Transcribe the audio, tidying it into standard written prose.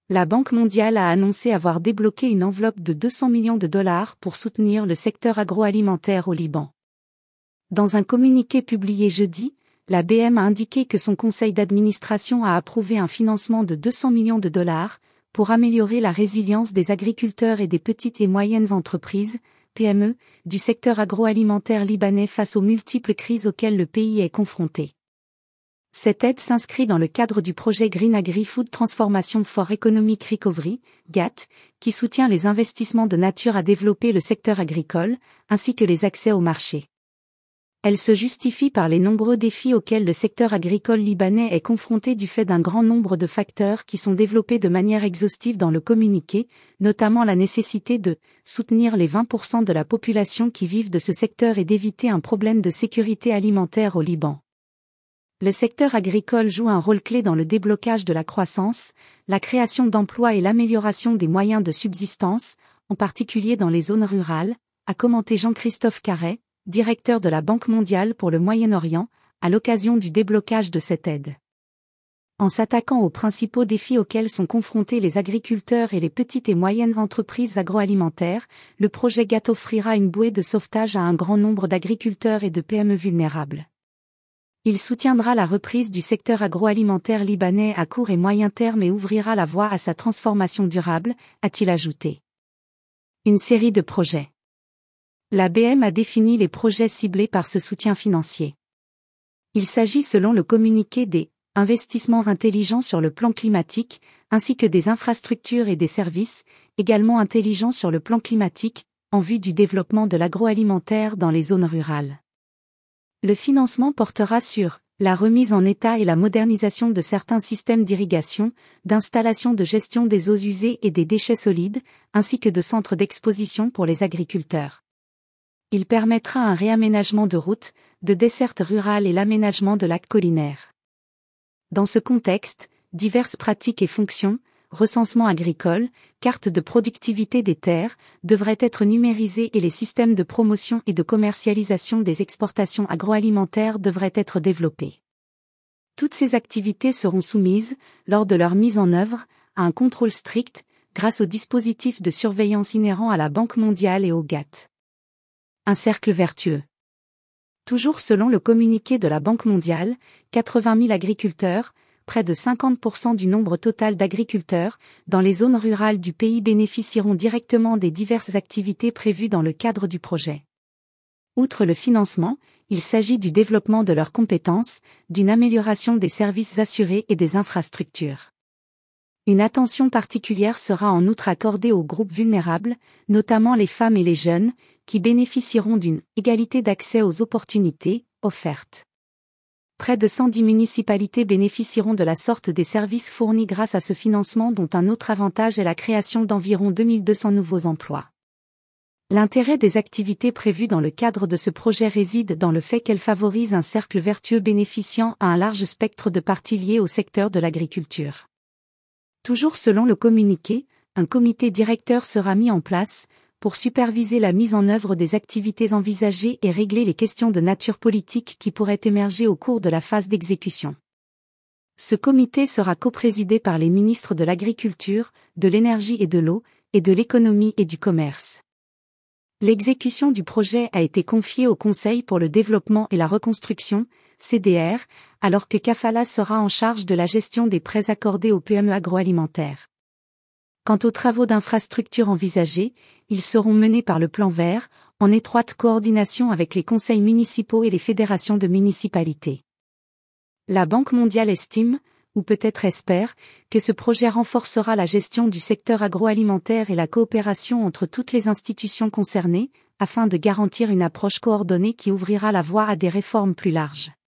La Banque mondiale a annoncé avoir débloqué une enveloppe de 200 millions de dollars pour soutenir le secteur agroalimentaire au Liban. Dans un communiqué publié jeudi, la BM a indiqué que son conseil d'administration a approuvé un financement de 200 millions de dollars pour améliorer la résilience des agriculteurs et des petites et moyennes entreprises, PME, du secteur agroalimentaire libanais face aux multiples crises auxquelles le pays est confronté. Cette aide s'inscrit dans le cadre du projet Green Agri-Food Transformation for Economic Recovery, GATT, qui soutient les investissements de nature à développer le secteur agricole, ainsi que les accès au marché. Elle se justifie par les nombreux défis auxquels le secteur agricole libanais est confronté du fait d'un grand nombre de facteurs qui sont développés de manière exhaustive dans le communiqué, notamment la nécessité de soutenir les 20% de la population qui vivent de ce secteur et d'éviter un problème de sécurité alimentaire au Liban. Le secteur agricole joue un rôle clé dans le déblocage de la croissance, la création d'emplois et l'amélioration des moyens de subsistance, en particulier dans les zones rurales, a commenté Jean-Christophe Carret, directeur de la Banque mondiale pour le Moyen-Orient, à l'occasion du déblocage de cette aide. En s'attaquant aux principaux défis auxquels sont confrontés les agriculteurs et les petites et moyennes entreprises agroalimentaires, le projet GATT offrira une bouée de sauvetage à un grand nombre d'agriculteurs et de PME vulnérables. Il soutiendra la reprise du secteur agroalimentaire libanais à court et moyen terme et ouvrira la voie à sa transformation durable, a-t-il ajouté. Une série de projets. La BM a défini les projets ciblés par ce soutien financier. Il s'agit selon le communiqué des investissements intelligents sur le plan climatique, ainsi que des infrastructures et des services, également intelligents sur le plan climatique, en vue du développement de l'agroalimentaire dans les zones rurales. Le financement portera sur la remise en état et la modernisation de certains systèmes d'irrigation, d'installation de gestion des eaux usées et des déchets solides, ainsi que de centres d'exposition pour les agriculteurs. Il permettra un réaménagement de routes, de dessertes rurales et l'aménagement de lacs collinaires. Dans ce contexte, diverses pratiques et fonctions, recensement agricole, carte de productivité des terres, devraient être numérisées et les systèmes de promotion et de commercialisation des exportations agroalimentaires devraient être développés. Toutes ces activités seront soumises, lors de leur mise en œuvre, à un contrôle strict, grâce aux dispositifs de surveillance inhérents à la Banque mondiale et au GATT. Un cercle vertueux. Toujours selon le communiqué de la Banque mondiale, 80 000 agriculteurs, près de 50% du nombre total d'agriculteurs, dans les zones rurales du pays bénéficieront directement des diverses activités prévues dans le cadre du projet. Outre le financement, il s'agit du développement de leurs compétences, d'une amélioration des services assurés et des infrastructures. Une attention particulière sera en outre accordée aux groupes vulnérables, notamment les femmes et les jeunes, qui bénéficieront d'une égalité d'accès aux opportunités offertes. Près de 110 municipalités bénéficieront de la sorte des services fournis grâce à ce financement dont un autre avantage est la création d'environ 2200 nouveaux emplois. L'intérêt des activités prévues dans le cadre de ce projet réside dans le fait qu'elles favorisent un cercle vertueux bénéficiant à un large spectre de parties liées au secteur de l'agriculture. Toujours selon le communiqué, un comité directeur sera mis en place, pour superviser la mise en œuvre des activités envisagées et régler les questions de nature politique qui pourraient émerger au cours de la phase d'exécution. Ce comité sera coprésidé par les ministres de l'Agriculture, de l'Énergie et de l'Eau, et de l'Économie et du Commerce. L'exécution du projet a été confiée au Conseil pour le développement et la reconstruction, CDR, alors que Kafala sera en charge de la gestion des prêts accordés aux PME agroalimentaires. Quant aux travaux d'infrastructure envisagés, ils seront menés par le Plan Vert, en étroite coordination avec les conseils municipaux et les fédérations de municipalités. La Banque mondiale estime, ou peut-être espère, que ce projet renforcera la gestion du secteur agroalimentaire et la coopération entre toutes les institutions concernées, afin de garantir une approche coordonnée qui ouvrira la voie à des réformes plus larges.